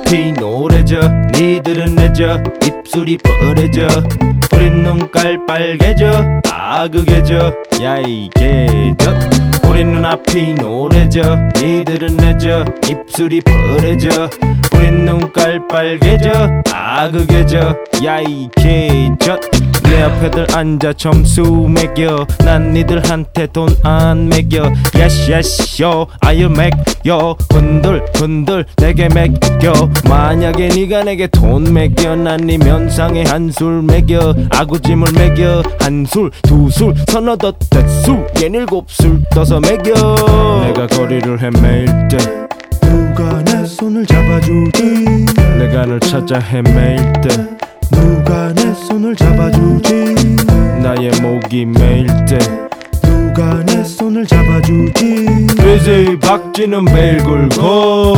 눈앞이 노래져 니들은 내져 입술이 뻘해져 우린 눈깔 빨개져 아그개져 야이 개젖 우린 눈앞이 노래져 니들은 내져 입술이 뻘해져 우린 눈깔 빨개져 아그개져 야이 개젖 내 앞에들 앉아 점수 매겨 난 니들한테 돈 안 매겨 Yes yes yo I'll make yo 흔들 흔들 내게 매겨 만약에 네가 내게 돈 매겨 난 네 면상에 한술 매겨 아구찜을 매겨 한술 두술 서너 댓술 예닐곱술 떠서 매겨 내가 거리를 헤매일 때 누가 내 손을 잡아주지 내가 널 찾아 헤매일 때 누가 내 손을 잡아주지 나의 목이 메일 때 누가 내 손을 잡아주지 그지 박쥐는 매일 굴고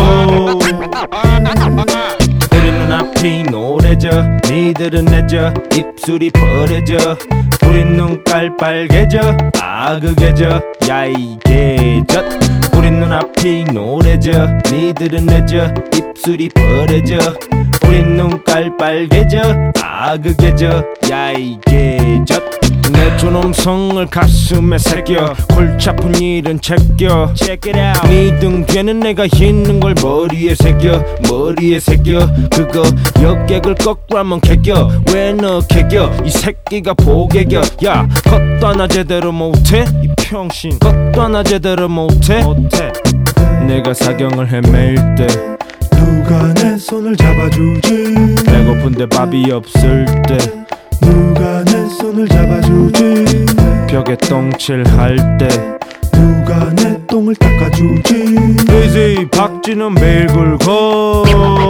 우리 눈앞이 노래져 니들은 내져 입술이 뻘해져 우린 눈깔 빨개져 아그개져 야이 개젖 우린 눈앞이 노래져 니들은 내져 입술이 뻘해져 우린 눈깔 빨개져 아그개져 야이 개젖 내 존엄성을 가슴에 새겨 골치 아픈 일은 제껴 네 등 뒤에는 내가 있는 걸 머리에 새겨 그거 역객을 거꾸로 한번 개겨 왜 너 개겨 이 새끼가 보개겨 야 것도 하나 제대로 못해 이 평신 것도 하나 제대로 못해 내가 사경을 헤매일 때 누가 내 손을 잡아주지 배고픈데 밥이 없을 때 누가 내 손을 잡아주지 벽에 똥칠할 때 누가 내 똥을 닦아주지 그지 박쥐는 매일 굴고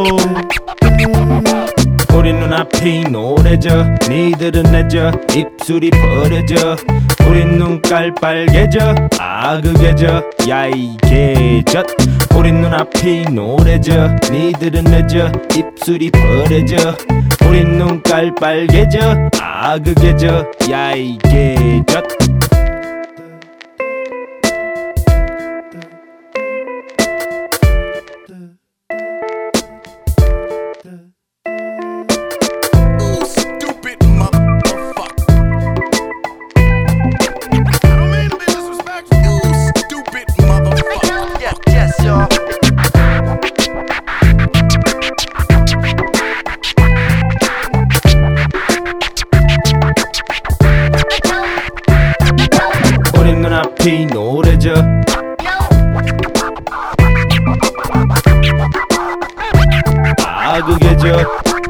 우리 눈앞이 노래져 니들은 내져 입술이 뻘해져 우린 눈깔 빨개져 아그개져 야이 개젖 우린 눈앞이 노래져 니들은 내져 입술이 뻘해져 우린 눈깔 빨개져 아그개져 야이 개젖 우린 눈앞이 노래져 아그개져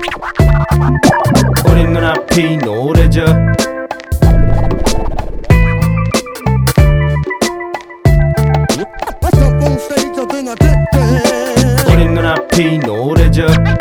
우린 눈앞이 노래져 우린 눈앞이 노래져